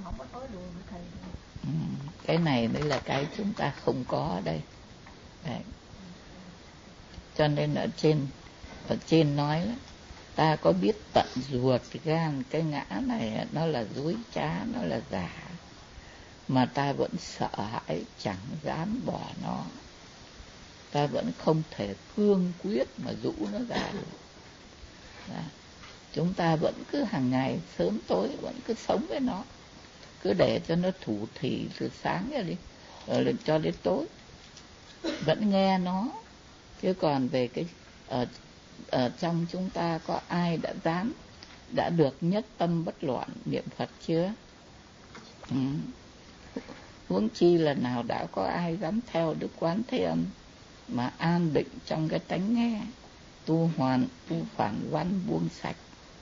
không có nói đùa với thầy. Cái này mới là cái chúng ta không có ở đây. Đấy. Cho nên ở trên nói đó, ta có biết tận ruột gan cái ngã này nó là dối trá, nó là giả, mà ta vẫn sợ hãi, chẳng dám bỏ nó. Ta vẫn không thể cương quyết mà rũ nó ra được. Đó. Chúng ta vẫn cứ hàng ngày sớm tối vẫn cứ sống với nó, cứ để cho nó thủ thỉ từ sáng ra đi rồi cho đến tối, vẫn nghe nó. Chứ còn về cái ở trong chúng ta có ai đã được nhất tâm bất loạn niệm Phật chưa? Huống chi là nào đã có ai dám theo Đức Quán Thế Âm mà an định trong cái tánh nghe, tu phản văn buông sạch.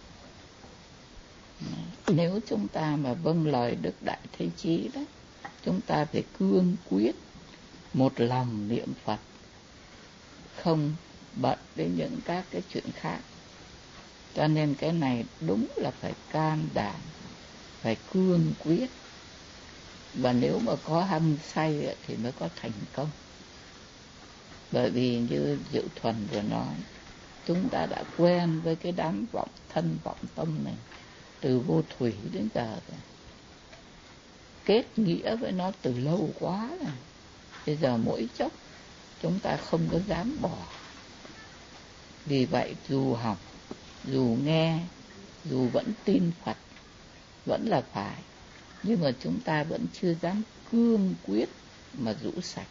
Nếu chúng ta mà vâng lời Đức Đại Thế Chí đó, chúng ta phải cương quyết một lòng niệm Phật, không bận đến những các cái chuyện khác. Cho nên cái này đúng là phải can đảm, phải cương quyết. Và nếu mà có hăng say thì mới có thành công. Bởi vì như Diệu Thuần vừa nói, chúng ta đã quen với cái đám vọng thân vọng tâm này từ vô thủy đến giờ rồi. Kết nghĩa với nó từ lâu quá rồi. Bây giờ mỗi chốc chúng ta không có dám bỏ. Vì vậy dù học, dù nghe, dù vẫn tin Phật, vẫn là phải, nhưng mà chúng ta vẫn chưa dám cương quyết mà rũ sạch.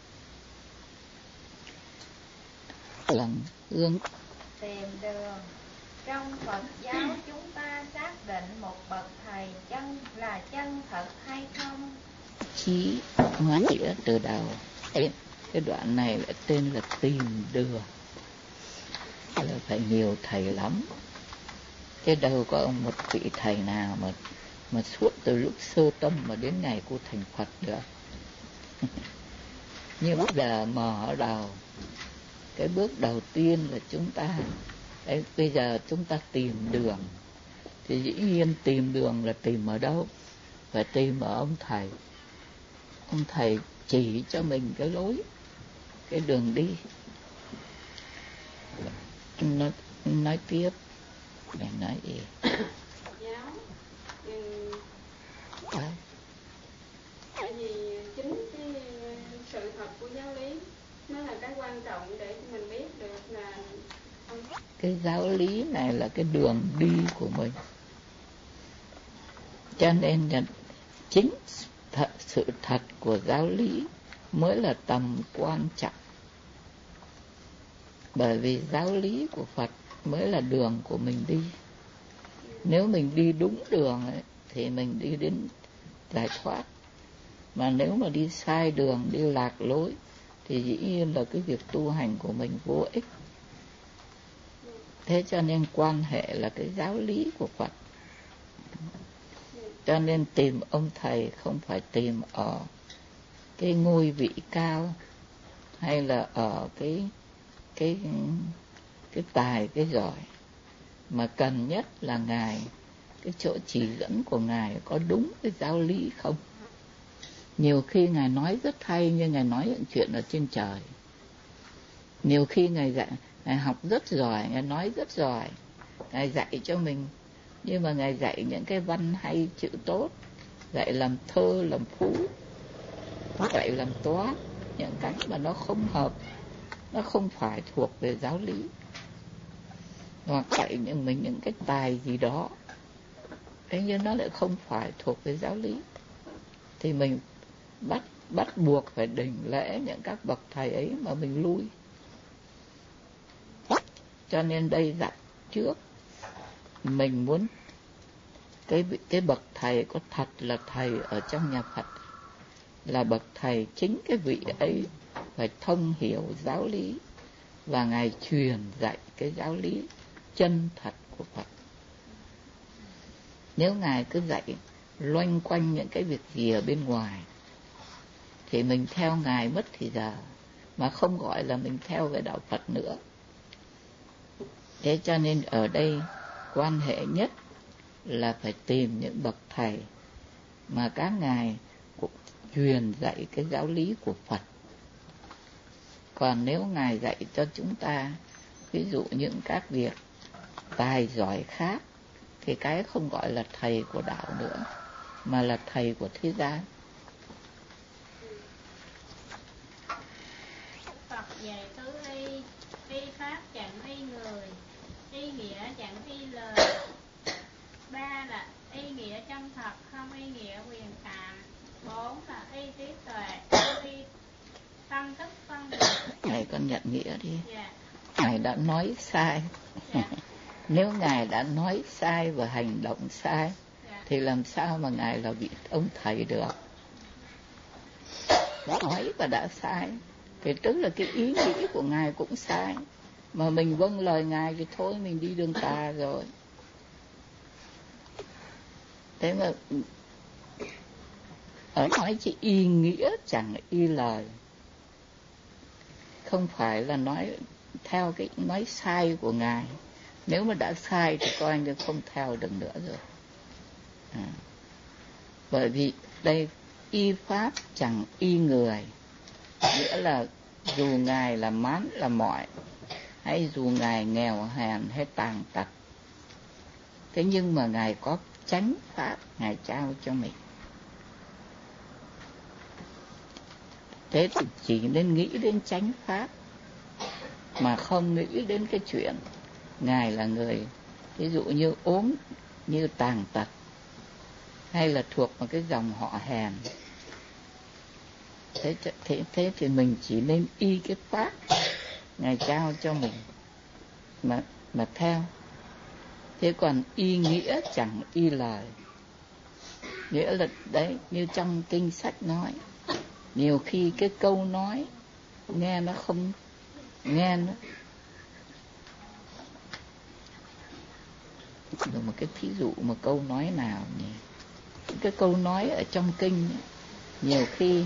Lần hương tìm đường. Trong Phật giáo chúng ta xác định một bậc thầy chân là chân thật hay không? Chí hóa nghĩa từ đầu. Cái đoạn này lại tên là tìm đường. Là phải nhiều thầy lắm. Chứ đâu có một vị thầy nào mà suốt từ lúc sơ tâm mà đến ngày cô thành Phật được. Nhưng bây giờ mở đầu, cái bước đầu tiên là chúng ta đấy, bây giờ chúng ta tìm đường. Thì dĩ nhiên tìm đường là tìm ở đâu? Phải tìm ở ông thầy. Ông thầy chỉ cho mình cái lối, cái đường đi. Nó nói tiếp. Để nói gì? Giáo tại vì chính cái sự thật của giáo lý nó là cái quan trọng để mình biết được là cái giáo lý này là cái đường đi của mình. Cho nên là chính sự thật của giáo lý mới là tầm quan trọng. Bởi vì giáo lý của Phật mới là đường của mình đi. Nếu mình đi đúng đường ấy, thì mình đi đến giải thoát. Mà nếu mà đi sai đường, đi lạc lối, thì dĩ nhiên là cái việc tu hành của mình vô ích. Thế cho nên quan hệ là cái giáo lý của Phật. Cho nên tìm ông thầy không phải tìm ở cái ngôi vị cao, hay là ở cái tài, cái giỏi, mà cần nhất là Ngài, cái chỗ chỉ dẫn của Ngài có đúng cái giáo lý không. Nhiều khi Ngài nói rất hay, nhưng Ngài nói những chuyện ở trên trời. Nhiều khi Ngài dạy, Ngài học rất giỏi, Ngài nói rất giỏi, Ngài dạy cho mình, nhưng mà Ngài dạy những cái văn hay chữ tốt, dạy làm thơ, làm phú, dạy làm toán, những cái mà nó không hợp, nó không phải thuộc về giáo lý. Hoặc dạy mình những cái tài gì đó, thế nhưng nó lại không phải thuộc về giáo lý, thì mình bắt buộc phải đảnh lễ những các bậc thầy ấy mà mình lui. Cho nên đây dặn trước, mình muốn cái bậc thầy có thật là thầy ở trong nhà Phật, là bậc thầy chính cái vị ấy phải thông hiểu giáo lý, và Ngài truyền dạy cái giáo lý chân thật của Phật. Nếu Ngài cứ dạy loanh quanh những cái việc gì ở bên ngoài, thì mình theo Ngài mất thì giờ, mà không gọi là mình theo về đạo Phật nữa. Thế cho nên ở đây quan hệ nhất là phải tìm những bậc thầy mà các ngài cũng truyền dạy cái giáo lý của Phật. Còn nếu ngài dạy cho chúng ta ví dụ những các việc tài giỏi khác thì cái không gọi là thầy của đạo nữa, mà là thầy của thế gian. Phật dạy tứ y, y pháp chẳng y người, y nghĩa chẳng y lời. Ba là y nghĩa chân thật, không y nghĩa quyền tạm. Bốn là y trí tuệ, không y tâm thức phân biệt. Ngài con nhận nghĩa đi. Dạ. Ngài đã nói sai. Dạ. Nếu ngài đã nói sai và hành động sai, Dạ. thì làm sao mà ngài là vị ông thầy được? Nói và đã sai thì tức là cái ý nghĩ của ngài cũng sai, mà mình vâng lời ngài thì thôi mình đi đường tà rồi. Thế mà ở nói chỉ y nghĩa chẳng y lời, không phải là nói theo cái nói sai của ngài. Nếu mà đã sai thì coi như không theo được nữa rồi. Bởi vì đây y pháp chẳng y người, nghĩa là dù ngài là mán là mỏi, hay dù ngài nghèo hèn hay tàn tật, thế nhưng mà ngài có chánh pháp ngài trao cho mình. Thế thì chỉ nên nghĩ đến chánh pháp, mà không nghĩ đến cái chuyện ngài là người ví dụ như ốm, như tàn tật, hay là thuộc một cái dòng họ hèn. Thế thì mình chỉ nên y cái pháp ngài trao cho mình mà theo. Thế còn y nghĩa chẳng y lời, nghĩa là đấy, như trong kinh sách nói, nhiều khi cái câu nói nghe nó không nghe nó. Rồi một cái thí dụ một câu nói nào nhỉ? Cái câu nói ở trong kinh nhiều khi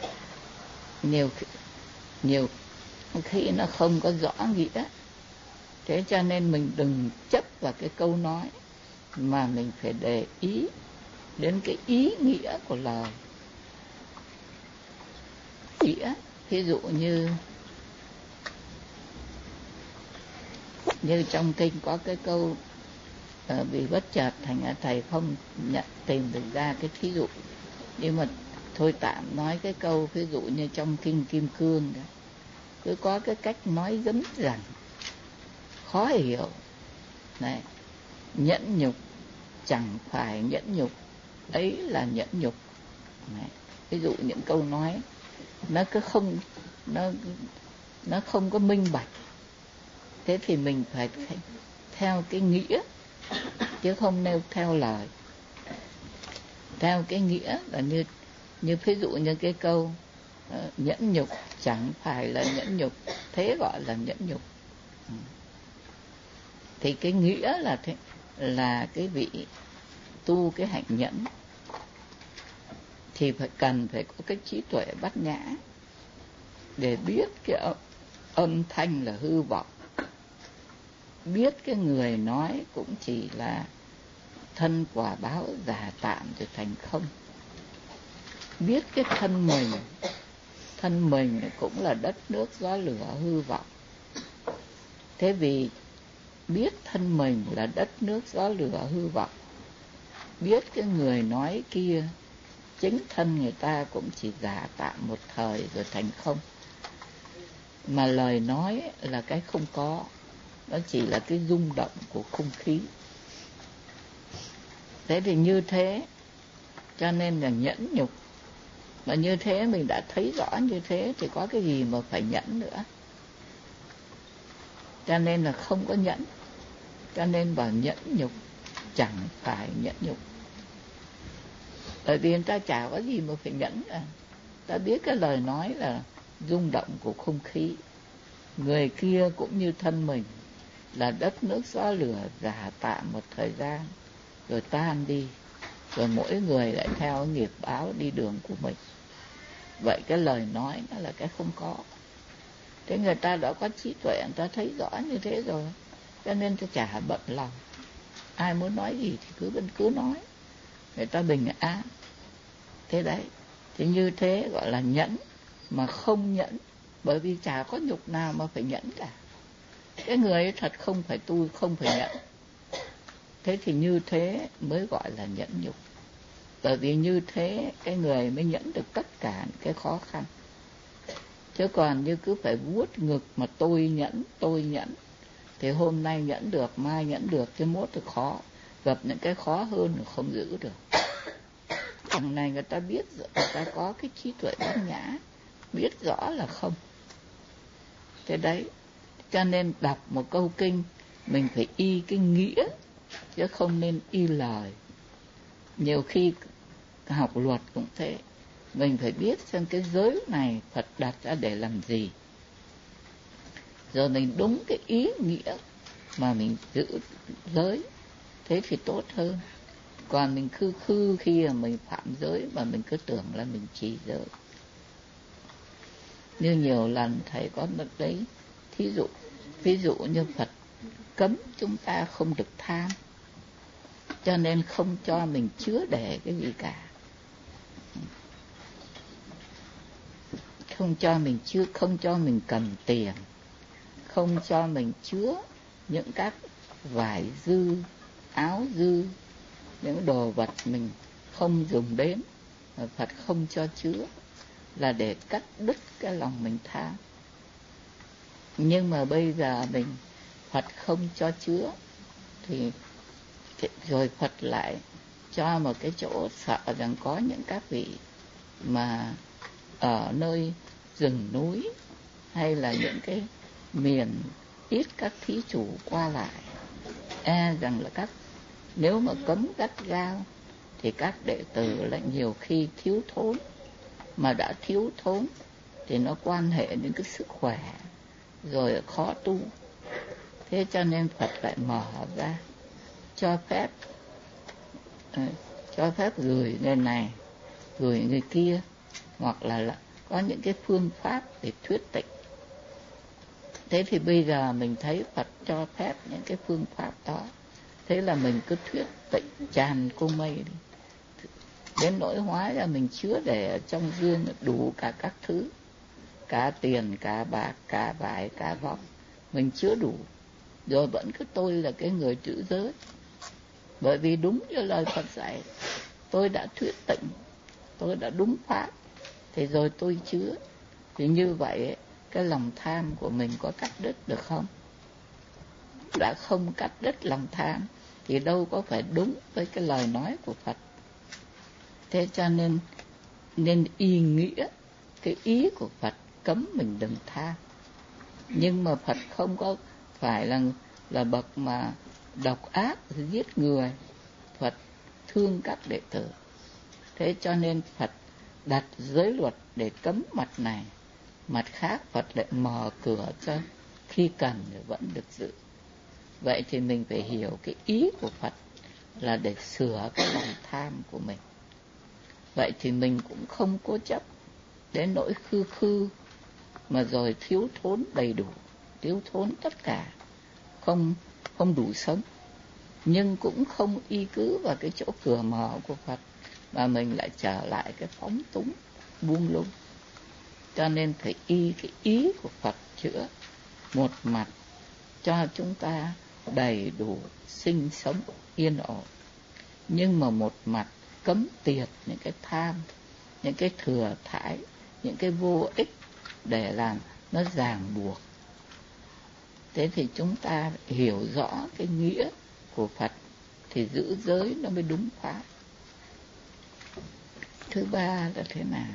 nó không có rõ nghĩa. Thế cho nên mình đừng chấp vào cái câu nói, mà mình phải để ý đến cái ý nghĩa của lời. Nghĩa ví dụ như trong kinh có cái câu vì bất chợt thành ra thầy không tìm được ra cái thí dụ, nhưng mà thôi tạm nói cái câu ví dụ như trong kinh Kim Cương đó, cứ có cái cách nói dấn dẳng khó hiểu này, nhẫn nhục chẳng phải nhẫn nhục, ấy là nhẫn nhục này. Ví dụ những câu nói nó cứ không nó không có minh bạch, thế thì mình phải theo cái nghĩa chứ không nêu theo lời. Theo cái nghĩa là như ví dụ như cái câu nhẫn nhục chẳng phải là nhẫn nhục, thế gọi là nhẫn nhục. Thì cái nghĩa là thế, là cái vị tu cái hạnh nhẫn thì cần phải có cái trí tuệ bát nhã để biết cái âm thanh là hư vọng, biết cái người nói cũng chỉ là thân quả báo giả tạm rồi thành không, biết cái thân mình cũng là đất nước gió lửa hư vọng. Thế vì biết thân mình là đất nước gió lửa hư vọng, biết cái người nói kia chính thân người ta cũng chỉ giả tạm một thời rồi thành không, mà lời nói là cái không có, nó chỉ là cái rung động của không khí. Thế thì như thế cho nên là nhẫn nhục, mà như thế mình đã thấy rõ như thế thì có cái gì mà phải nhẫn nữa. Cho nên là không có nhẫn, cho nên bảo nhẫn nhục chẳng phải nhẫn nhục. Bởi vì người ta chả có gì mà phải nhẫn cả. Ta biết cái lời nói là rung động của không khí, người kia cũng như thân mình là đất nước gió lửa giả tạm một thời gian rồi tan đi, rồi mỗi người lại theo nghiệp báo đi đường của mình. Vậy cái lời nói nó là cái không có. Thế người ta đã có trí tuệ, người ta thấy rõ như thế rồi, cho nên ta chả bận lòng. Ai muốn nói gì thì cứ nói, người ta bình an. Thế đấy, thì như thế gọi là nhẫn. Mà không nhẫn, bởi vì chả có nhục nào mà phải nhẫn cả. Cái người ấy thật không phải tu, không phải nhẫn. Thế thì như thế mới gọi là nhẫn nhục. Bởi vì như thế cái người mới nhẫn được tất cả cái khó khăn. Chứ còn như cứ phải vuốt ngực mà tôi nhẫn, thì hôm nay nhẫn được, mai nhẫn được, cái mốt thì khó. Gặp những cái khó hơn là không giữ được. Thằng này người ta biết, người ta có cái trí tuệ bát nhã, biết rõ là không. Thế đấy, cho nên đọc một câu kinh mình phải y cái nghĩa, chứ không nên y lời. Nhiều khi học luật cũng thế, mình phải biết xem cái giới này Phật đặt ra để làm gì, rồi mình đúng cái ý nghĩa mà mình giữ giới, thế thì tốt hơn. Còn mình khư khi mà mình phạm giới mà mình cứ tưởng là mình trì giới. Như nhiều lần thầy có một đấy ví dụ như Phật cấm chúng ta không được tham, cho nên không cho mình chứa để cái gì cả. Không cho mình chứa, không cho mình cầm tiền, không cho mình chứa những các vải dư, áo dư, những đồ vật mình không dùng đến, Phật không cho chứa, là để cắt đứt cái lòng mình tham. Nhưng mà bây giờ Phật không cho chứa, thì rồi Phật lại cho một cái chỗ sợ rằng có những các vị mà ở nơi rừng núi hay là những cái miền ít các thí chủ qua lại, rằng là nếu mà cấm gắt gao thì các đệ tử lại nhiều khi thiếu thốn, mà đã thiếu thốn thì nó quan hệ đến cái sức khỏe, rồi khó tu. Thế cho nên Phật lại mở ra cho phép gửi người này, gửi người kia, hoặc là có những cái phương pháp để thuyết tịnh. Thế thì bây giờ mình thấy Phật cho phép những cái phương pháp đó, thế là mình cứ thuyết tịnh tràn cung mây đi. Đến nỗi hóa ra mình chứa để ở trong dương đủ cả các thứ, cả tiền, cả bạc, cả vải, cả vòng, mình chứa đủ. Rồi vẫn cứ tôi là cái người trữ giới, bởi vì đúng như lời Phật dạy, tôi đã thuyết tịnh, tôi đã đúng pháp, thì rồi tôi chứa. Thì như vậy cái lòng tham của mình có cắt đứt được không? Đã không cắt đứt lòng tham thì đâu có phải đúng với cái lời nói của Phật. Thế cho nên ý nghĩa, cái ý của Phật cấm mình đừng tham. Nhưng mà Phật không có phải là bậc mà độc ác giết người. Phật thương các đệ tử. Thế cho nên Phật đặt giới luật để cấm mặt này, mặt khác Phật lại mở cửa cho khi cần thì vẫn được giữ. Vậy thì mình phải hiểu cái ý của Phật là để sửa cái lòng tham của mình. Vậy thì mình cũng không cố chấp đến nỗi khư mà rồi thiếu thốn đầy đủ, thiếu thốn tất cả, không đủ sống. Nhưng cũng không y cứ vào cái chỗ cửa mở của Phật, mà mình lại trở lại cái phóng túng, buông lung. Cho nên phải y cái ý của Phật chữa, một mặt cho chúng ta đầy đủ sinh sống yên ổn, nhưng mà một mặt cấm tiệt những cái tham, những cái thừa thãi, những cái vô ích để làm nó ràng buộc. Thế thì chúng ta hiểu rõ cái nghĩa của Phật thì giữ giới nó mới đúng pháp. Thứ ba là thế nào?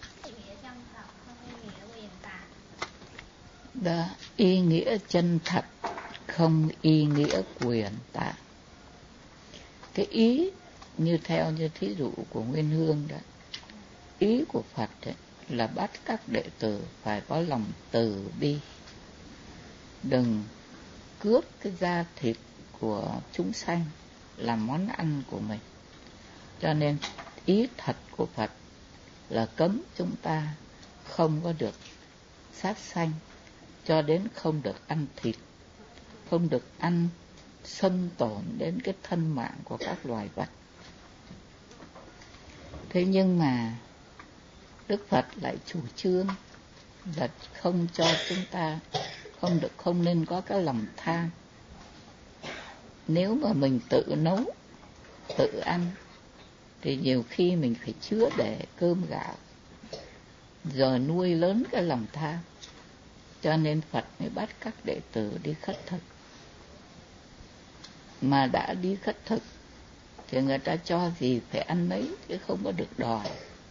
Đó, ý nghĩa chân thật, không ý nghĩa quyền tạng. Cái ý như theo như thí dụ của Nguyên Hương đó, ý của Phật ấy, là bắt các đệ tử phải có lòng từ bi, đừng cướp cái da thịt của chúng sanh làm món ăn của mình. Cho nên ý thật của Phật là cấm chúng ta không có được sát sanh, cho đến không được ăn thịt, không được ăn xâm tổn đến cái thân mạng của các loài vật. Thế nhưng mà Đức Phật lại chủ trương là không cho chúng ta không nên có cái lòng tham. Nếu mà mình tự nấu, tự ăn thì nhiều khi mình phải chứa để cơm gạo, rồi nuôi lớn cái lòng tham. Cho nên Phật mới bắt các đệ tử đi khất thực. Mà đã đi khất thực thì người ta cho gì phải ăn nấy, chứ không có được đòi.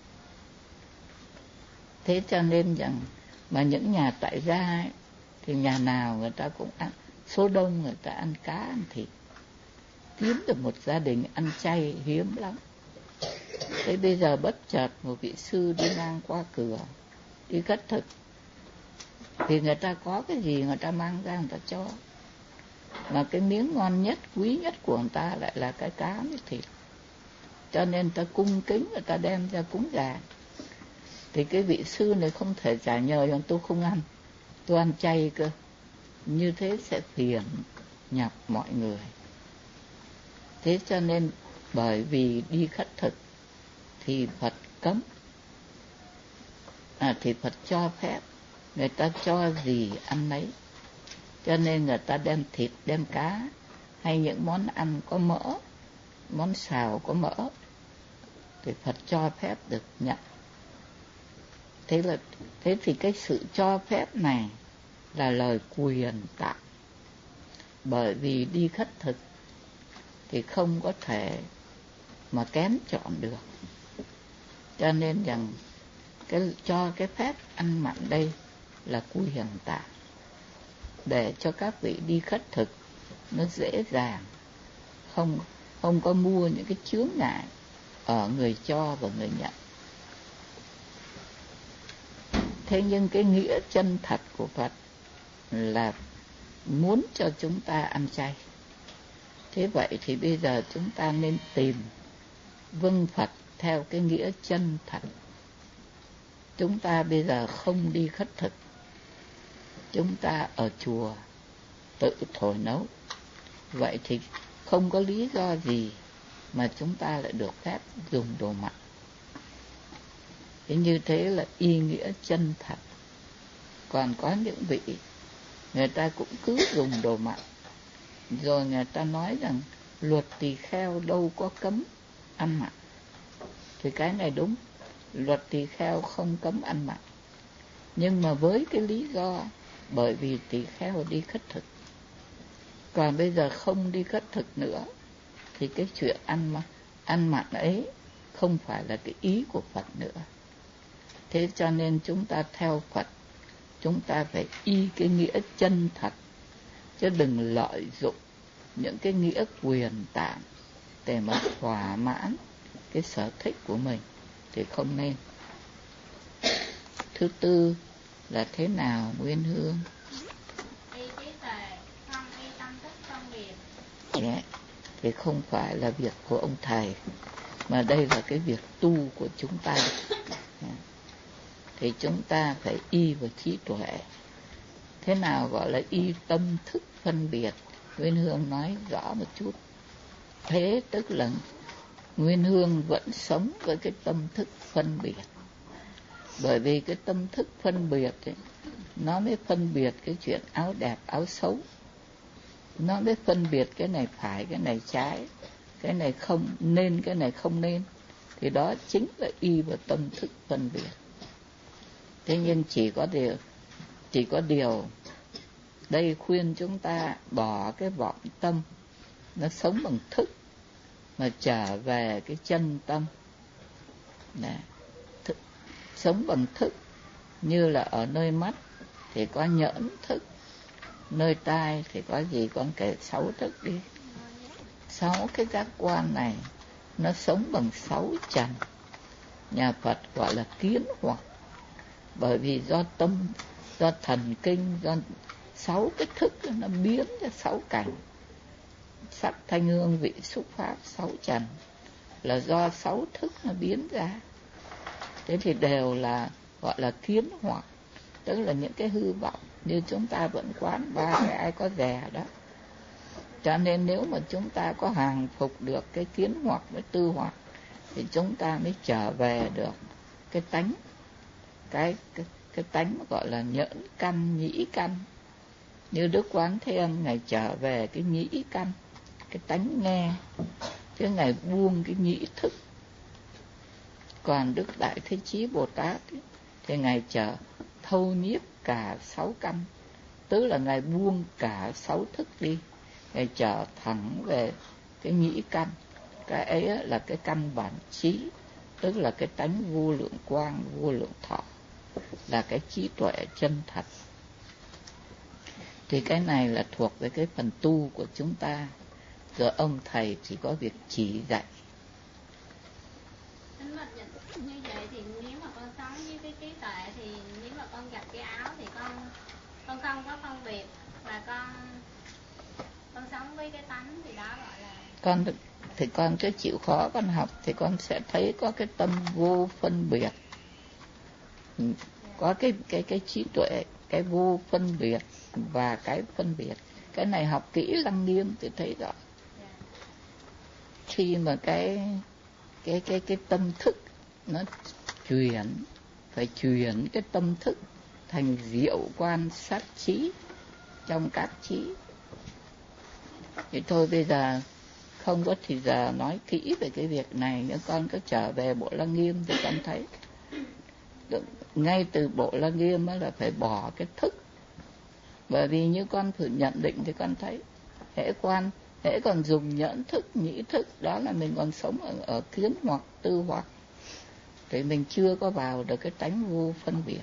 Thế cho nên rằng mà những nhà tại gia ấy, thì nhà nào người ta cũng ăn, số đông người ta ăn cá ăn thịt. Kiếm được một gia đình ăn chay hiếm lắm. Thế bây giờ bất chợt một vị sư đi ngang qua cửa, đi khất thực, thì người ta có cái gì người ta mang ra người ta cho. Mà cái miếng ngon nhất, quý nhất của người ta lại là cái cá với thịt. Cho nên ta cung kính, người ta đem ra cúng gà. Thì cái vị sư này không thể trả nhờ rằng tôi không ăn, tôi ăn chay cơ. Như thế sẽ phiền nhọc mọi người. Thế cho nên bởi vì đi khất thực thì Phật cấm, thì Phật cho phép, người ta cho gì ăn nấy. Cho nên người ta đem thịt, đem cá, hay những món ăn có mỡ, món xào có mỡ, thì Phật cho phép được nhận. Thế thì cái sự cho phép này là lời quyền tặng. Bởi vì đi khất thực thì không có thể mà kén chọn được. Cho nên rằng cho cái phép ăn mặn đây là quyền tặng, để cho các vị đi khất thực nó dễ dàng, không có mua những cái chướng ngại ở người cho và người nhận. Thế nhưng cái nghĩa chân thật của Phật là muốn cho chúng ta ăn chay. Thế vậy thì bây giờ chúng ta nên tìm vâng Phật theo cái nghĩa chân thật. Chúng ta bây giờ không đi khất thực, chúng ta ở chùa tự thổi nấu. Vậy thì không có lý do gì mà chúng ta lại được phép dùng đồ mặn. Thế như thế là ý nghĩa chân thật. Còn có những vị người ta cũng cứ dùng đồ mặn, rồi người ta nói rằng luật tỳ kheo đâu có cấm ăn mặn. Thì cái này đúng, luật tỳ kheo không cấm ăn mặn, nhưng mà với cái lý do bởi vì tỳ kheo đi khất thực. Còn bây giờ không đi khất thực nữa thì cái chuyện ăn mặn ấy không phải là cái ý của Phật nữa. Thế cho nên chúng ta theo Phật, chúng ta phải y cái nghĩa chân thật, chứ đừng lợi dụng những cái nghĩa quyền tặng để mà thỏa mãn cái sở thích của mình, thì không nên. Thứ tư là thế nào Nguyên Hương? Y trí tuệ, không y tâm thức phân biệt. Yeah. Thì không phải là việc của ông thầy, mà đây là cái việc tu của chúng ta. Thì chúng ta phải y vào trí tuệ. Thế nào gọi là y tâm thức phân biệt? Nguyên Hương nói rõ một chút. Thế tức là Nguyên Hương vẫn sống với cái tâm thức phân biệt. Bởi vì cái tâm thức phân biệt ấy, nó mới phân biệt cái chuyện áo đẹp áo xấu, nó mới phân biệt cái này phải cái này trái, cái này không nên cái này không nên. Thì đó chính là y vào tâm thức phân biệt. Thế nhưng chỉ có điều đây khuyên chúng ta bỏ cái vọng tâm, nó sống bằng thức mà trở về cái chân tâm. Nè, sống bằng thức, như là ở nơi mắt thì có nhẫn thức, nơi tai thì có gì, con kể 6 thức đi. 6 cái giác quan này nó sống bằng 6 trần. Nhà Phật gọi là kiến hoặc. Bởi vì do thần kinh, do 6 cái thức nó biến ra 6 cảnh. Sắc thanh hương vị xúc pháp 6 trần là do 6 thức nó biến ra. Thế thì đều là gọi là kiến hoặc, tức là những cái hư vọng như chúng ta vẫn quán 3 cái ai có dè đó. Cho nên nếu mà chúng ta có hàng phục được cái kiến hoặc với tư hoặc thì chúng ta mới trở về được cái tánh, cái tánh gọi là nhẫn căn nhĩ căn. Như Đức Quán Thế Âm Ngài trở về cái nhĩ căn, cái tánh nghe, chứ Ngài buông cái nhĩ thức. Còn Đức Đại Thế Chí Bồ Tát thì Ngài trở thâu nhiếp cả 6 căn, tức là Ngài buông cả 6 thức đi, Ngài trở thẳng về cái nhĩ căn. Cái ấy là cái căn bản trí, tức là cái tánh vô lượng quang, vô lượng thọ, là cái trí tuệ chân thật. Thì cái này là thuộc về cái phần tu của chúng ta, rồi ông thầy chỉ có việc chỉ dạy. Như vậy thì nếu mà con sống với cái trí tuệ thì nếu mà con gặp cái áo thì con không có phân biệt, mà con sống với cái tánh thì đó gọi là con cứ chịu khó con học thì con sẽ thấy có cái tâm vô phân biệt, có cái trí tuệ, cái vô phân biệt và cái phân biệt. Cái này học kỹ Lăng Nghiêm thì thấy rõ. Khi mà cái tâm thức nó phải chuyển cái tâm thức thành diệu quan sát trí trong các trí. Thì thôi bây giờ không có thì giờ nói kỹ về cái việc này, nhưng con cứ trở về bộ Lăng Nghiêm thì con thấy ngay từ bộ Lăng Nghiêm là phải bỏ cái thức. Bởi vì như con thử nhận định thì con thấy hễ còn dùng nhẫn thức, nhĩ thức, đó là mình còn sống ở kiến hoặc tư hoặc, thì mình chưa có vào được cái tánh vô phân biệt.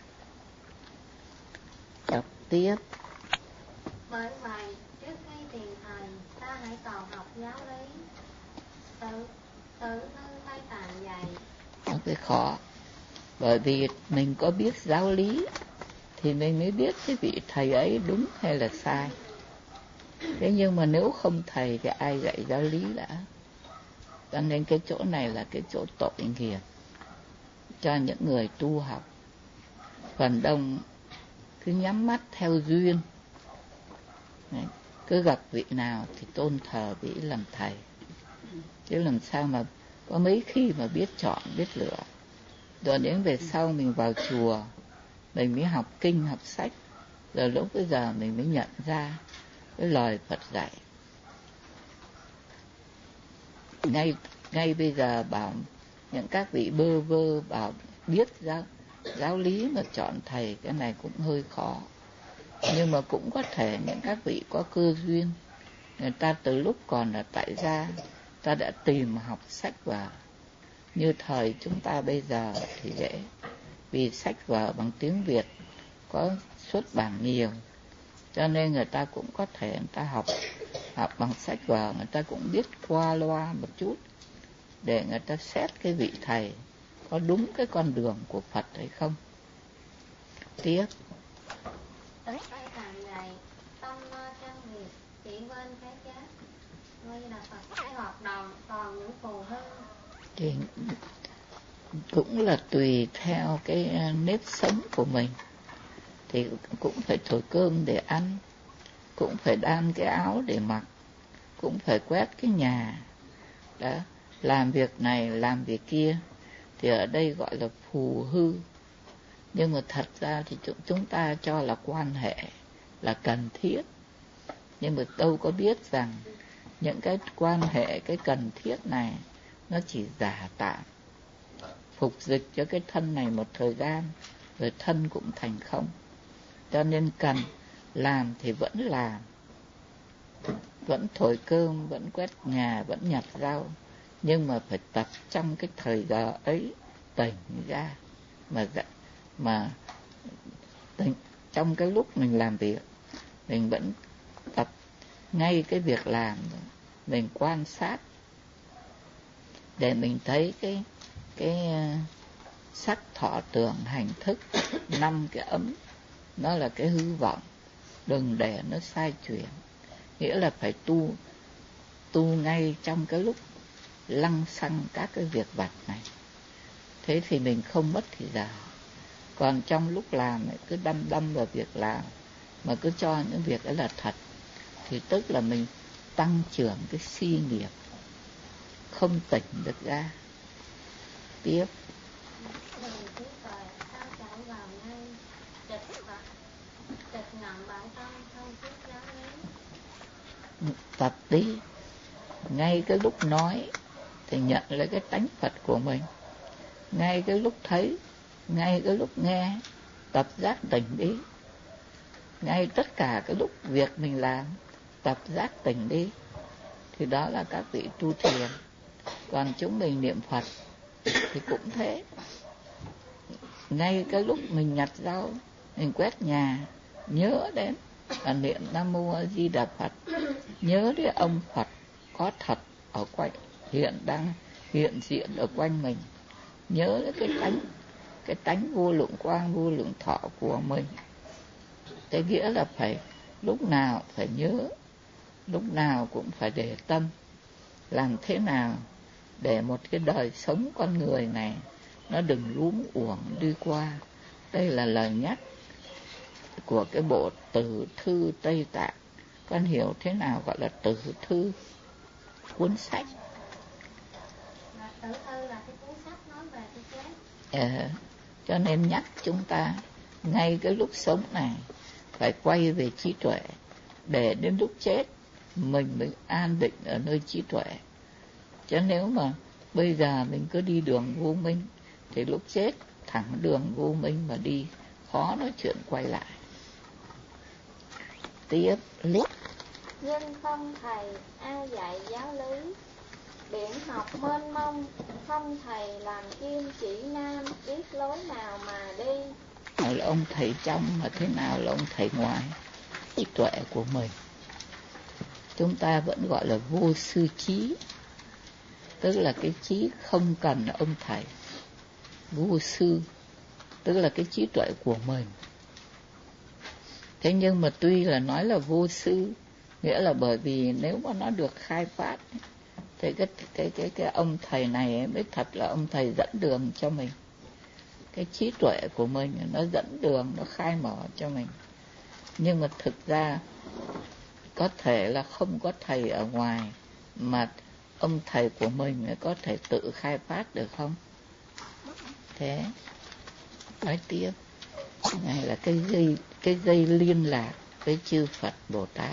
Đọc tiếp. Bởi vậy, trước khi tìm thầy, ta hãy cầu học giáo lý, tự thư thấy tàn dày. Nó cái khó, bởi vì mình có biết giáo lý thì mình mới biết cái vị thầy ấy đúng hay là sai. Thế nhưng mà nếu không thầy thì ai dạy giáo lý đã? Cho nên cái chỗ này là cái chỗ tội nghiệp cho những người tu học. Phần đông cứ nhắm mắt theo duyên, cứ gặp vị nào thì tôn thờ vị làm thầy, chứ làm sao mà có mấy khi mà biết chọn biết lựa. Rồi đến về sau mình vào chùa, mình mới học kinh học sách, rồi lúc bây giờ mình mới nhận ra cái lời Phật dạy. Ngay bây giờ bảo những các vị bơ vơ bảo biết giáo lý mà chọn thầy, cái này cũng hơi khó. Nhưng mà cũng có thể những các vị có cơ duyên, người ta từ lúc còn là tại gia, ta đã tìm học sách vở. Như thời chúng ta bây giờ thì dễ, vì sách vở bằng tiếng Việt có xuất bản nhiều, cho nên người ta cũng có thể người ta học bằng sách vở, người ta cũng biết qua loa một chút để người ta xét cái vị thầy có đúng cái con đường của Phật hay không. Tiếp. Tay càng dày, tâm lo chân nghiệp, chỉ quên cái chết. Đây là Phật cái hoạt động, còn những phù hư Thì cũng là tùy theo cái nếp sống của mình, thì cũng phải thổi cơm để ăn, cũng phải đan cái áo để mặc, cũng phải quét cái nhà, đó, làm việc này làm việc kia, thì ở đây gọi là phù hư. Nhưng mà thật ra thì chúng ta cho là quan hệ là cần thiết, nhưng mà đâu có biết rằng những cái quan hệ, cái cần thiết này nó chỉ giả tạm, phục dịch cho cái thân này một thời gian rồi thân cũng thành không. Cho nên cần làm thì vẫn làm, vẫn thổi cơm, vẫn quét nhà, vẫn nhặt rau, nhưng mà phải tập trong cái thời giờ ấy tỉnh ra, mà tỉnh, trong cái lúc mình làm việc mình vẫn tập ngay cái việc làm, mình quan sát để mình thấy cái sắc thọ tưởng hành thức, 5 cái ấm, nó là cái hư vọng, đừng để nó sai chuyển. Nghĩa là phải tu ngay trong cái lúc lăng xăng các cái việc vặt này, thế thì mình không mất thời giờ. Còn trong lúc làm cứ đâm vào việc làm mà cứ cho những việc ấy là thật, thì tức là mình tăng trưởng cái si nghiệp, không tỉnh được ra. Tiếp. Đường trí tuệ sao chạy vào ngay, trịch ngậm bản tâm không biết giáo lý. Tập đi. Ngay cái lúc nói thì nhận lấy cái tánh Phật của mình. Ngay cái lúc thấy, ngay cái lúc nghe, tập giác tỉnh đi. Ngay tất cả cái lúc việc mình làm, tập giác tỉnh đi. Thì đó là các vị tu thiền. Còn chúng mình niệm Phật thì cũng thế. Ngay cái lúc mình nhặt rau, mình quét nhà, nhớ đến là niệm Nam Mô A Di Đà Phật. Nhớ đến ông Phật có thật ở quanh, hiện diện ở quanh mình. Nhớ đến cái tánh vô lượng quang, vô lượng thọ của mình. Cái nghĩa là phải lúc nào phải nhớ, lúc nào cũng phải để tâm. Làm thế nào để một cái đời sống con người này nó đừng luống uổng đi qua. Đây là lời nhắc của cái bộ Tử Thư Tây Tạng. Con hiểu thế nào gọi là Tử Thư? Cuốn sách. Tử Thư là cái cuốn sách nói về cái chết. Cho nên nhắc chúng ta ngay cái lúc sống này phải quay về trí tuệ, để đến lúc chết mình mới an định ở nơi trí tuệ. Chứ nếu mà bây giờ mình cứ đi đường vô minh thì lúc chết thẳng đường vô minh mà đi, khó nói chuyện quay lại. Tiếp. Nhưng không thầy ai dạy giáo lý, biển học mênh mông, không thầy làm kim chỉ nam, biết lối nào mà đi. Là ông thầy trong mà thế nào là ông thầy ngoài? Trí tuệ của mình. Chúng ta vẫn gọi là vô sư trí, tức là cái trí không cần ông thầy. Vô sư tức là cái trí tuệ của mình. Thế nhưng mà tuy là nói là vô sư, nghĩa là bởi vì nếu mà nó được khai phát thì cái ông thầy này mới thật là ông thầy dẫn đường cho mình. Cái trí tuệ của mình nó dẫn đường, nó khai mở cho mình. Nhưng mà thực ra có thể là không có thầy ở ngoài, mà ông thầy của mình có thể tự khai phát được không? Thế nói tiếp, này là cái dây liên lạc với chư Phật Bồ Tát.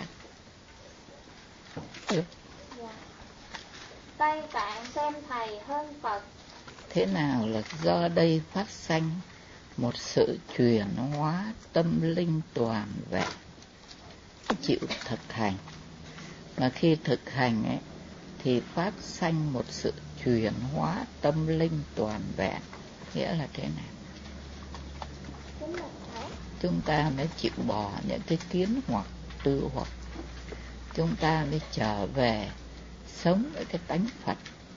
Tây Tạng xem thầy hơn Phật. Thế nào là do đây phát sanh một sự chuyển hóa tâm linh toàn vẹn, chịu thực hành. Mà khi thực hành ấy thì phát sanh một sự chuyển hóa tâm linh toàn vẹn. Nghĩa là thế nào? Chúng ta mới chịu bỏ những cái kiến hoặc tư hoặc. Chúng ta mới trở về sống với cái tánh Phật.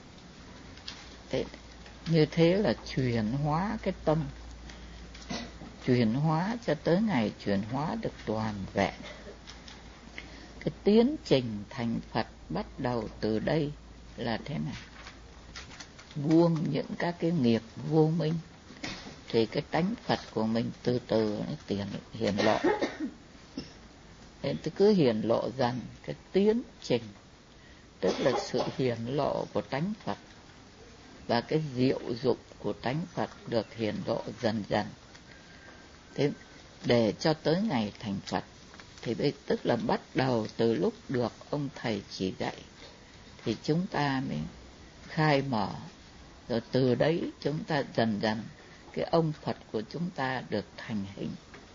Như thế là chuyển hóa cái tâm, chuyển hóa cho tới ngày chuyển hóa được toàn vẹn. Cái tiến trình thành Phật bắt đầu từ đây là thế này. Buông những các cái nghiệp vô minh thì cái tánh Phật của mình từ từ nó hiển lộ. Nên cứ hiển lộ dần cái tiến trình, tức là sự hiển lộ của tánh Phật, và cái diệu dụng của tánh Phật được hiển lộ dần dần. Thế để cho tới ngày thành Phật thì tức là bắt đầu từ lúc được ông thầy chỉ dạy thì chúng ta mới khai mở, rồi từ đấy chúng ta dần dần cái ông Phật của chúng ta được thành hình.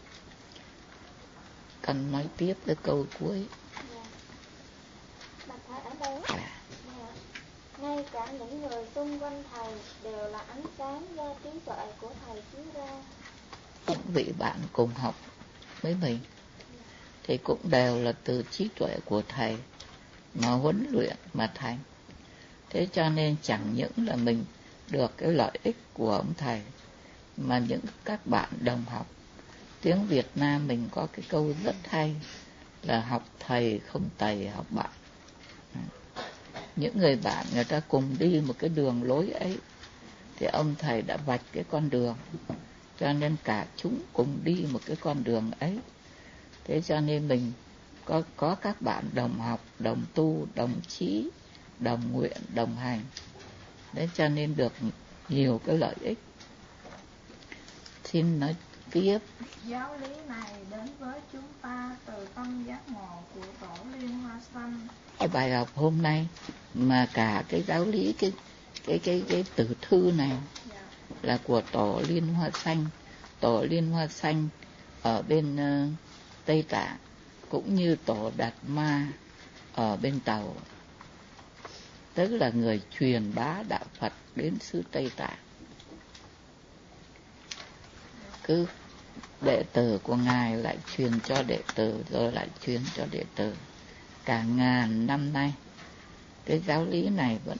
Con nói tiếp cái câu cuối. Ngay cả những người xung quanh thầy đều là ánh sáng do trí tuệ của thầy chiếu ra. Những vị bạn cùng học với mình thì cũng đều là từ trí tuệ của thầy mà huấn luyện mà thành. Thế cho nên chẳng những là mình được cái lợi ích của ông thầy, mà những các bạn đồng học. Tiếng Việt Nam mình có cái câu rất hay là học thầy không thầy học bạn. Những người bạn người ta cùng đi một cái đường lối ấy thì ông thầy đã vạch cái con đường, cho nên cả chúng cùng đi một cái con đường ấy. Thế cho nên mình có các bạn đồng học, đồng tu, đồng chí, đồng nguyện, đồng hành. Đấy cho nên được nhiều cái lợi ích. Xin nói tiếp. Giáo lý này đến với chúng ta từ tâm giác ngộ của Tổ Liên Hoa Xanh. Cái bài học hôm nay mà cả cái giáo lý cái tử thư này là của Tổ Liên Hoa Xanh. Tổ Liên Hoa Xanh ở bên Tây Tạng cũng như Tổ Đạt Ma ở bên Tàu, tức là người truyền bá đạo Phật đến xứ Tây Tạng. Cứ đệ tử của Ngài lại truyền cho đệ tử, rồi lại truyền cho đệ tử. Cả ngàn năm nay cái giáo lý này vẫn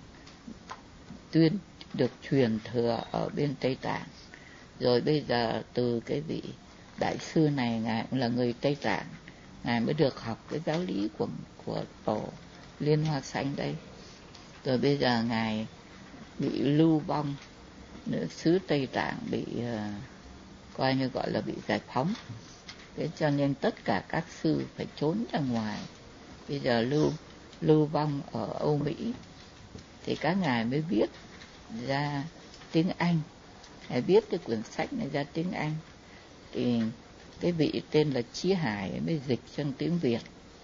được truyền thừa ở bên Tây Tạng. Rồi bây giờ từ cái vị đại sư này, Ngài cũng là người Tây Tạng, Ngài mới được học cái giáo lý của Tổ Liên Hoa Xanh đây. Rồi bây giờ Ngài bị lưu vong, xứ Tây Tạng bị coi như gọi là bị giải phóng. Thế cho nên tất cả các sư phải trốn ra ngoài. Bây giờ lưu vong ở Âu Mỹ thì các ngài mới viết ra tiếng Anh, ngài viết cái quyển sách này ra tiếng Anh. Thì cái vị tên là Chí Hải mới dịch sang tiếng Việt.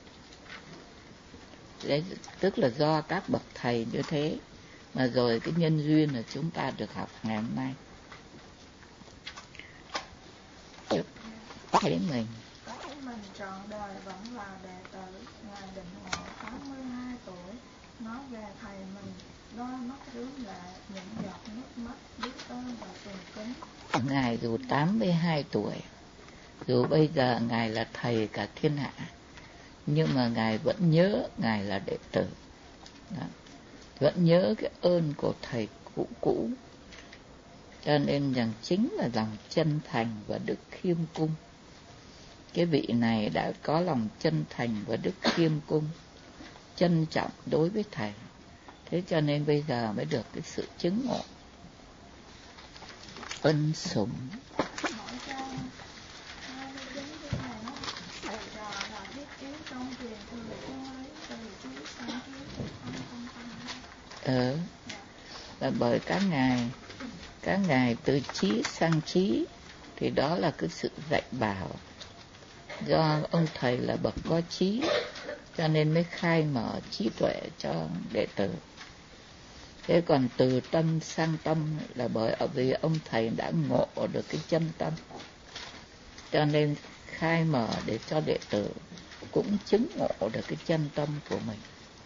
Đấy, tức là do các bậc thầy như thế mà rồi cái nhân duyên là chúng ta được học ngày hôm nay. Thấy mình trọn đời vẫn là đệ tử. Ngài Định Ngộ 82 tuổi nói về thầy mình, đôi mắt rướm lệ, những giọt nước mắt biết ơn và tôn kính. Ngài dù 82 tuổi, dù bây giờ Ngài là thầy cả thiên hạ, nhưng mà Ngài vẫn nhớ Ngài là đệ tử. Đó. Vẫn nhớ cái ơn của thầy cũ. Cho nên rằng chính là lòng chân thành và đức khiêm cung. Cái vị này đã có lòng chân thành và đức khiêm cung, trân trọng đối với thầy. Thế cho nên bây giờ mới được cái sự chứng ngộ, ân sủng. Mỗi trang 29 cái này nó thầy trò là thiết yếu trong truyền từ chân lý, từ trí sang trí, từ không tâm. Là bởi các ngài từ trí sang trí thì đó là cái sự dạy bảo. Do ông thầy là bậc có trí cho nên mới khai mở trí tuệ cho đệ tử. Thế còn từ tâm sang tâm là bởi vì ông thầy đã ngộ được cái chân tâm, cho nên khai mở để cho đệ tử cũng chứng ngộ được cái chân tâm của mình.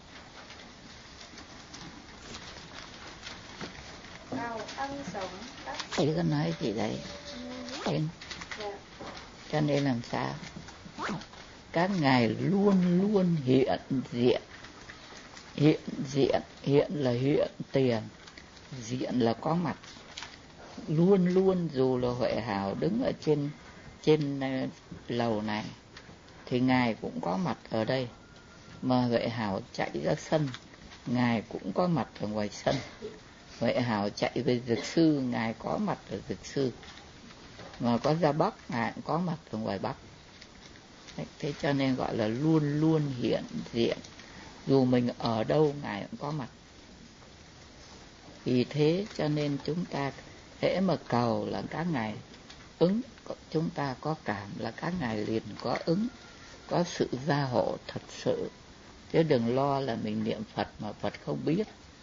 Cầu ân sủng Thầy có nói gì đây? Cho nên làm sao? Các ngài luôn luôn hiện diện. Hiện là hiện tiền, diện là có mặt. Luôn luôn dù là Huệ Hảo đứng ở trên lầu này thì ngài cũng có mặt ở đây. Mà Huệ Hảo chạy ra sân, ngài cũng có mặt ở ngoài sân. Huệ Hảo chạy về Dược Sư, ngài có mặt ở Dược Sư. Mà có ra Bắc, ngài cũng có mặt ở ngoài Bắc. Thế cho nên gọi là luôn luôn hiện diện. Dù mình ở đâu, ngài cũng có mặt. Vì thế cho nên chúng ta hễ mà cầu là các ngài ứng. Chúng ta có cảm là các ngài liền có ứng, có sự gia hộ thật sự. Chứ đừng lo là mình niệm Phật mà Phật không biết.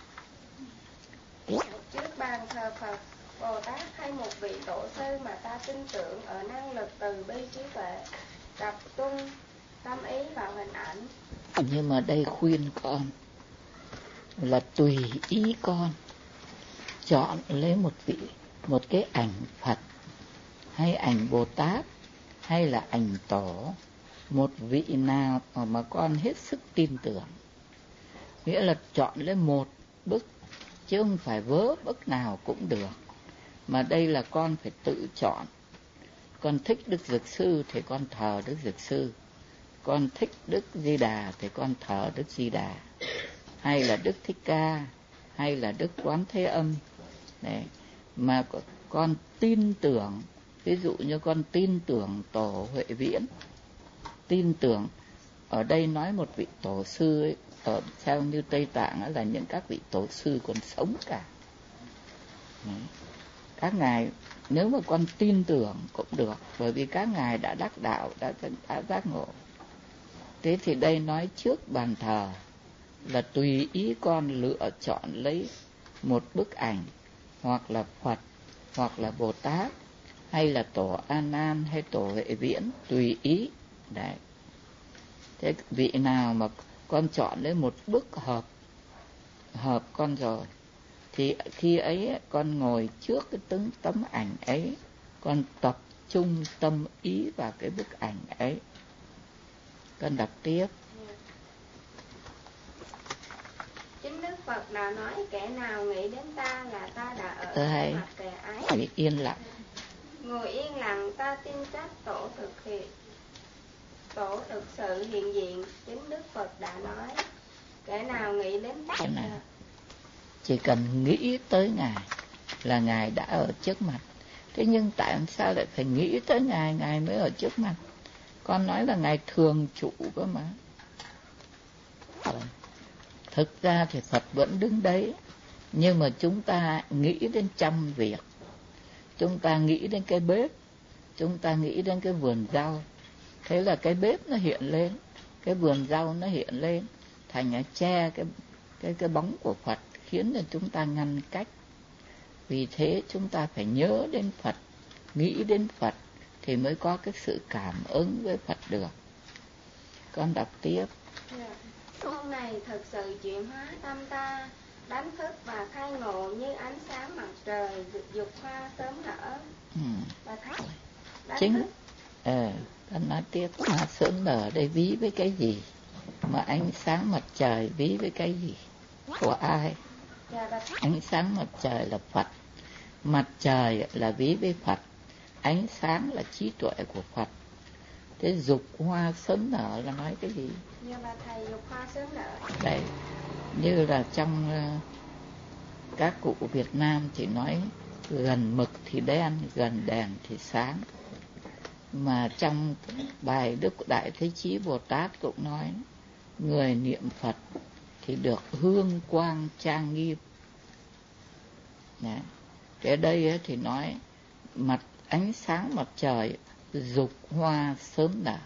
Trước bàn thờ Phật, Bồ Tát hay một vị tổ sư mà ta tin tưởng ở năng lực từ bi trí tuệ, tập trung tâm ý vào hình ảnh. Nhưng mà đây khuyên con là tùy ý con chọn lấy một cái ảnh Phật hay ảnh Bồ Tát hay là ảnh Tổ, một vị nào mà con hết sức tin tưởng. Nghĩa là chọn lấy một bức, chứ không phải vớ bức nào cũng được. Mà đây là con phải tự chọn. Con thích Đức Dược Sư thì con thờ Đức Dược Sư. Con thích Đức Di Đà thì con thờ Đức Di Đà. Hay là Đức Thích Ca, hay là Đức Quán Thế Âm. Đấy. Mà con tin tưởng, ví dụ như con tin tưởng Tổ Huệ Viễn. Tin tưởng, ở đây nói một vị tổ sư ấy, theo như Tây Tạng là những các vị tổ sư còn sống cả. Các ngài nếu mà con tin tưởng cũng được, bởi vì các ngài đã đắc đạo, đã giác ngộ. Thế thì đây nói trước bàn thờ là tùy ý con lựa chọn lấy một bức ảnh, hoặc là Phật, hoặc là Bồ Tát, hay là tổ A Nan hay tổ Huệ Viễn, tùy ý. Đấy. Thế vị nào mà con chọn lấy một bức hợp con rồi, thì khi ấy con ngồi trước cái tấm ảnh ấy, con tập trung tâm ý vào cái bức ảnh ấy. Con đọc tiếp. Chính Đức Phật đã nói, kẻ nào nghĩ đến ta là ta đã ở Đây, mặt kẻ ấy. phải yên lặng. Ngồi yên lặng, ta tin chắc tổ thực sự hiện diện. Chính Đức Phật đã nói, kẻ nào nghĩ đến ta. Chỉ cần nghĩ tới Ngài là Ngài đã ở trước mặt. Thế nhưng tại sao lại phải nghĩ tới Ngài, Ngài mới ở trước mặt? Con nói là Ngài thường trụ cơ mà. Thực ra thì Phật vẫn đứng đấy, nhưng mà chúng ta nghĩ đến trăm việc. Chúng ta nghĩ đến cái bếp, chúng ta nghĩ đến cái vườn rau. Thế là cái bếp nó hiện lên, cái vườn rau nó hiện lên, thành che cái bóng của Phật, khiến cho chúng ta ngăn cách. Vì thế chúng ta phải nhớ đến Phật, nghĩ đến Phật thì mới có cái sự cảm ứng với Phật được. Con đọc tiếp. Hôm này thực sự chuyển hóa tâm ta, đánh thức và khai ngộ như ánh sáng mặt trời, dục hoa sớm nở. Và Chính con nói tiếp. Hoa sớm nở đây ví với cái gì? Mà ánh sáng mặt trời ví với cái gì? Của ai? Ánh sáng mặt trời là Phật. Mặt trời là ví với Phật. Ánh sáng là trí tuệ của Phật. Thế dục hoa sớm nở là nói cái gì? Như bà thầy, dục hoa sớm nở. Đấy, như là trong các cụ Việt Nam thì nói gần mực thì đen, gần đèn thì sáng. Mà trong bài Đức Đại Thế Chí Bồ Tát cũng nói, người niệm Phật thì được hương quang trang nghiêm. Đấy. Cái đây thì nói ánh sáng mặt trời, dục hoa sớm nở.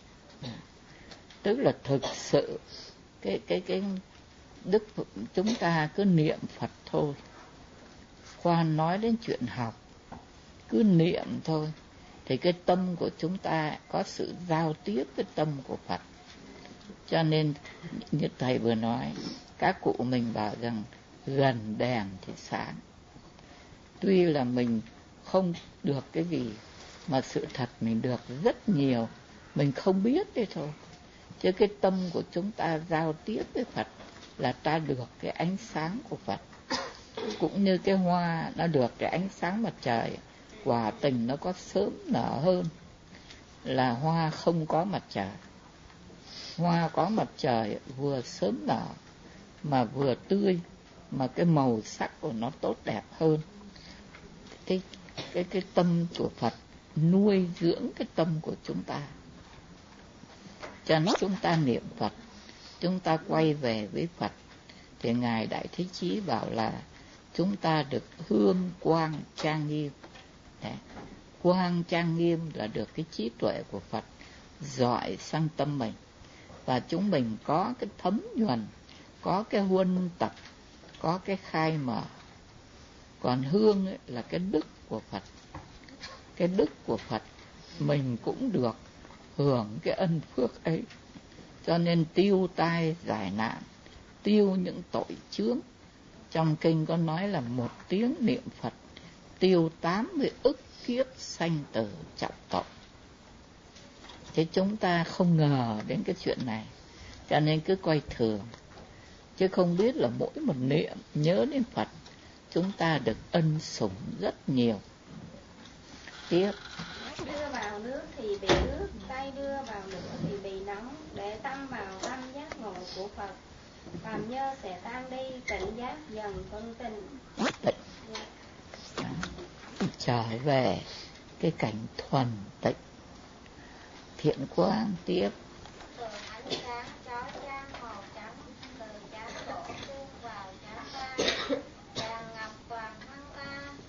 Tức là thực sự cái đức chúng ta cứ niệm Phật thôi. Khoan nói đến chuyện học, cứ niệm thôi, thì cái tâm của chúng ta có sự giao tiếp với tâm của Phật. Cho nên như thầy vừa nói, các cụ mình bảo rằng gần đèn thì sáng. Tuy là mình không được cái gì, mà sự thật mình được rất nhiều, mình không biết đấy thôi. Chứ cái tâm của chúng ta giao tiếp với Phật là ta được cái ánh sáng của Phật. Cũng như cái hoa nó được cái ánh sáng mặt trời, quả tình nó có sớm nở hơn là hoa không có mặt trời. Hoa có mặt trời vừa sớm nở mà vừa tươi, mà cái màu sắc của nó tốt đẹp hơn. Cái tâm của Phật nuôi dưỡng cái tâm của chúng ta. Cho nên chúng ta niệm Phật, chúng ta quay về với Phật, thì Ngài Đại Thế Chí bảo là chúng ta được hương quang trang nghiêm. Đấy. Quang trang nghiêm là được cái trí tuệ của Phật dọi sang tâm mình, và chúng mình có cái thấm nhuần, có cái huân tập, có cái khai mở. Còn hương ấy là cái đức của Phật. Cái đức của Phật mình cũng được hưởng cái ân phước ấy. Cho nên tiêu tai giải nạn, tiêu những tội chướng. Trong kinh có nói là 1 tiếng niệm Phật tiêu 80 ức kiếp sanh tử trọng tội. Thế chúng ta không ngờ đến cái chuyện này, cho nên cứ coi thường, chứ không biết là mỗi một niệm nhớ đến Phật, chúng ta được ân sủng rất nhiều. Tiếp. Đưa vào nước thì bị ướt, tay đưa vào lửa thì bị nóng. Để tâm vào tâm giác ngộ của Phật, phàm nhơ sẽ tan đi, tỉnh giác dần phân tình. Trở về cái cảnh thuần tịnh, thiện quang. Tiếp. Từ ánh sáng chói chang màu trắng, từ chán đổ xuyên vào chán ta, tràn ngập toàn thân ta,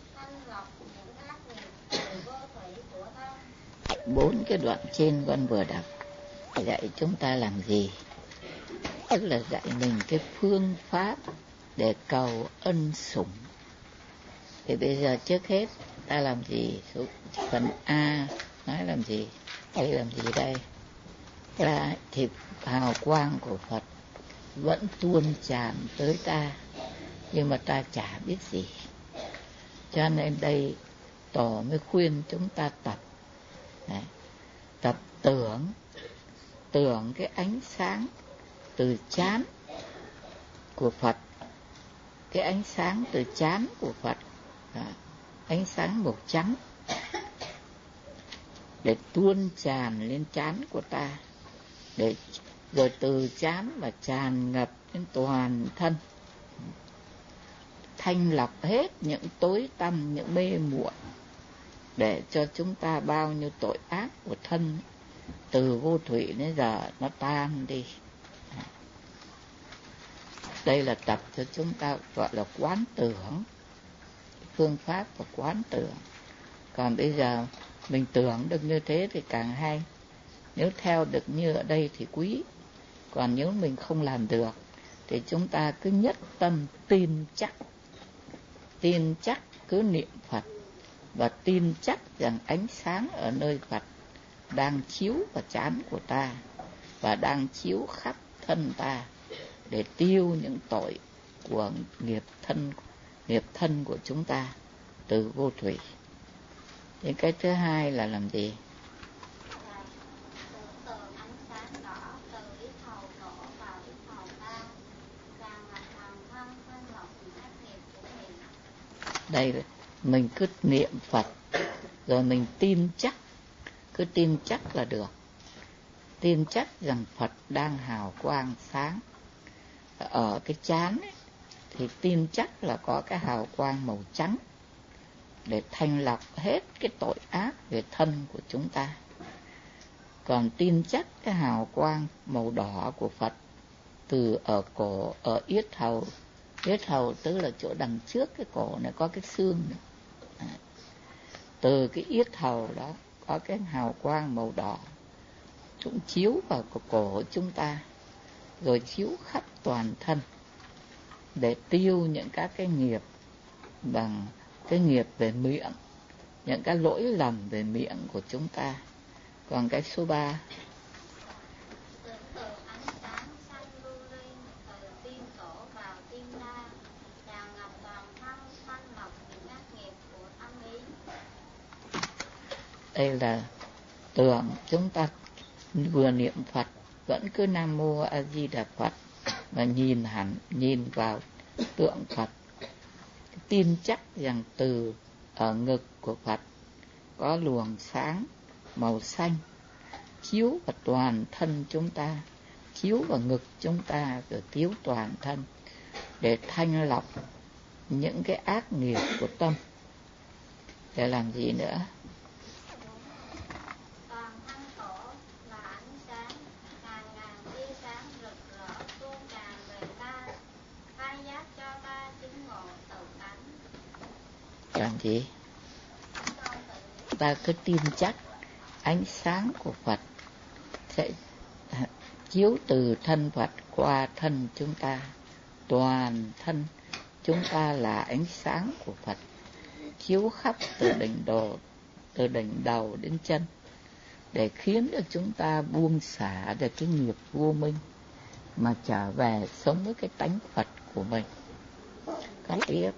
4 cái đoạn trên con vừa đọc dạy chúng ta làm gì? Tức là dạy mình cái phương pháp để cầu ân sủng. Thì bây giờ trước hết ta làm gì? Phần A nói làm gì? Hay làm gì đây? Là thì hào quang của Phật vẫn tuôn tràn tới ta, nhưng mà ta chả biết gì. Cho nên đây Tổ mới khuyên chúng ta tập. Đấy. Tập tưởng cái ánh sáng từ trán của Phật, cái ánh sáng từ trán của Phật, ánh sáng màu trắng, để tuôn tràn lên trán của ta, để rồi từ trán mà tràn ngập đến toàn thân, thanh lọc hết những tối tăm, những mê muội, để cho chúng ta bao nhiêu tội ác của thân từ vô thủy đến giờ nó tan đi. Đây là tập cho chúng ta gọi là quán tưởng, phương pháp và quán tưởng. Còn bây giờ mình tưởng được như thế thì càng hay. Nếu theo được như ở đây thì quý. Còn nếu mình không làm được thì chúng ta cứ nhất tâm tin chắc cứ niệm Phật, và tin chắc rằng ánh sáng ở nơi Phật đang chiếu vào trán của ta và đang chiếu khắp thân ta, để tiêu những tội của nghiệp thân của chúng ta từ vô thủy. Thì cái thứ hai là làm gì? Từ ánh sáng đỏ từ yết hầu Tổ vào yết hầu ta, tràn ngập toàn thân thanh lọc các nghiệp của mình. Đây mình cứ niệm Phật rồi mình tin chắc, cứ tin chắc là được. Tin chắc rằng Phật đang hào quang sáng ở cái trán ấy, thì tin chắc là có cái hào quang màu trắng để thanh lọc hết cái tội ác về thân của chúng ta. Còn tin chắc cái hào quang màu đỏ của Phật từ ở cổ, ở yết hầu tức là chỗ đằng trước cái cổ này có cái xương này. Từ cái yết hầu đó có cái hào quang màu đỏ cũng chiếu vào cổ chúng ta, rồi chiếu khắp toàn thân, để tiêu những các cái nghiệp bằng cái nghiệp về miệng, những cái lỗi lầm về miệng của chúng ta. Còn cái số 3, từ ánh sáng xanh lưu ly từ tim Tổ vào tim ta, tràn ngập toàn thân thanh lọc những các nghiệp của tâm ý. đây là tưởng chúng ta vừa niệm Phật vẫn cứ Nam Mô A Di Đà Phật, và nhìn vào tượng Phật, tin chắc rằng từ ở ngực của Phật có luồng sáng màu xanh chiếu vào toàn thân chúng ta, chiếu vào ngực chúng ta, rồi chiếu toàn thân để thanh lọc những cái ác nghiệp của tâm. Để làm gì nữa? Toàn thân Tổ là ánh sáng, ngàn tia sáng rực rỡ tuôn tràn về ta, khai giác cho ta chứng ngộ tự tánh. Làm gì? Ta cứ tin chắc ánh sáng của Phật sẽ chiếu từ thân Phật qua thân chúng ta. Toàn thân chúng ta là ánh sáng của Phật, chiếu khắp từ đỉnh đầu đến chân, để khiến cho chúng ta buông xả được cái nghiệp vô minh, mà trở về sống với cái tánh Phật của mình. Cái tiếp.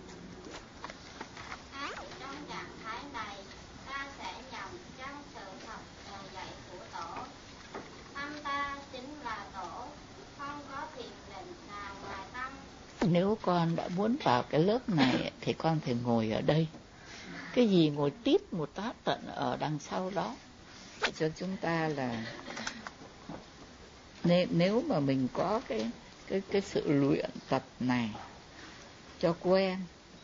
Trong trạng thái này, ta sẽ nhầm trong sự thật lời dạy của Tổ. Tâm ta chính là Tổ, không có thiền định nào ngoài tâm. Nếu con đã muốn vào cái lớp này thì con phải ngồi ở đây. Cái gì ngồi tít một tát tận ở đằng sau đó, để cho chúng ta là nếu mà mình có cái sự luyện tập này cho quen,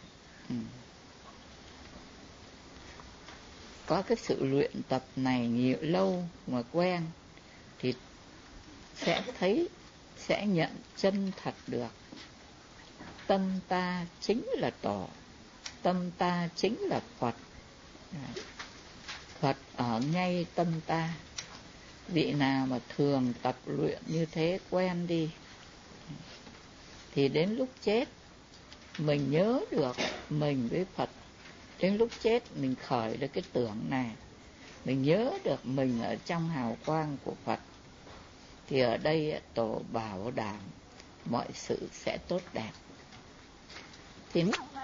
có cái sự luyện tập này nhiều lâu mà quen, thì sẽ nhận chân thật được tâm ta chính là Tổ, tâm ta chính là Phật. Phật ở ngay tâm ta. Vị nào mà thường tập luyện như thế quen đi, thì đến lúc chết mình nhớ được mình với Phật. Đến lúc chết mình khởi được cái tưởng này, mình nhớ được mình ở trong hào quang của Phật, thì ở đây Tổ bảo đảm mọi sự sẽ tốt đẹp. Thì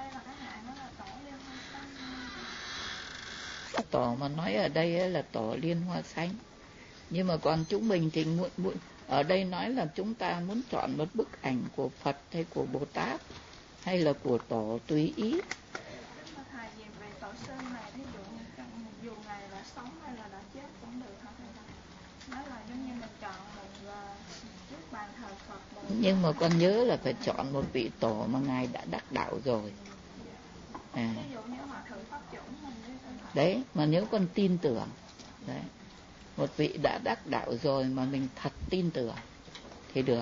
Tổ mà nói ở đây là Tổ Liên Hoa Xanh. Nhưng mà còn chúng mình thì ở đây nói là chúng ta muốn chọn một bức ảnh của Phật hay của Bồ Tát hay là của Tổ tùy ý. Thầy về Tổ Sư này, ví dụ như dù Ngài đã sống hay là đã chết cũng được hả thầy? Nói là giống như mình chọn một chiếc bàn thờ Phật. Nhưng mà con nhớ là phải chọn một vị Tổ mà Ngài đã đắc đạo rồi. Ví dụ như Hòa Thượng Pháp Chủng mình đấy, mà nếu con tin tưởng đấy, một vị đã đắc đạo rồi mà mình thật tin tưởng thì được.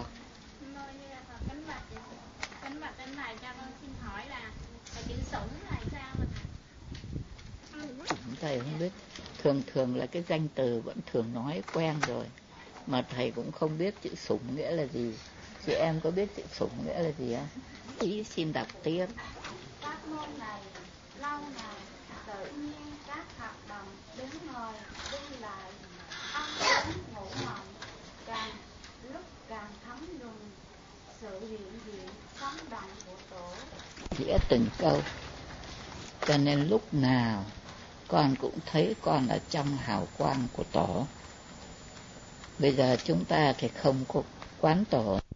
Kính bạch cho con xin hỏi là chữ Sủng là sao mà thầy không biết. Thường là cái danh từ vẫn thường nói quen rồi, mà thầy cũng không biết chữ Sủng nghĩa là gì. Chị em có biết chữ Sủng nghĩa là gì không? Ý xin đọc tiếp. Pháp môn này lâu ngày tự nhiên các hoạt động đứng ngồi đi lại, ăn uống ngủ mộng, càng lúc càng thấm nhuần sự hiện diện sống động của Tổ. Nghĩa từng câu, cho nên lúc nào con cũng thấy con ở trong hào quang của Tổ. Bây giờ chúng ta thì không có quán Tổ.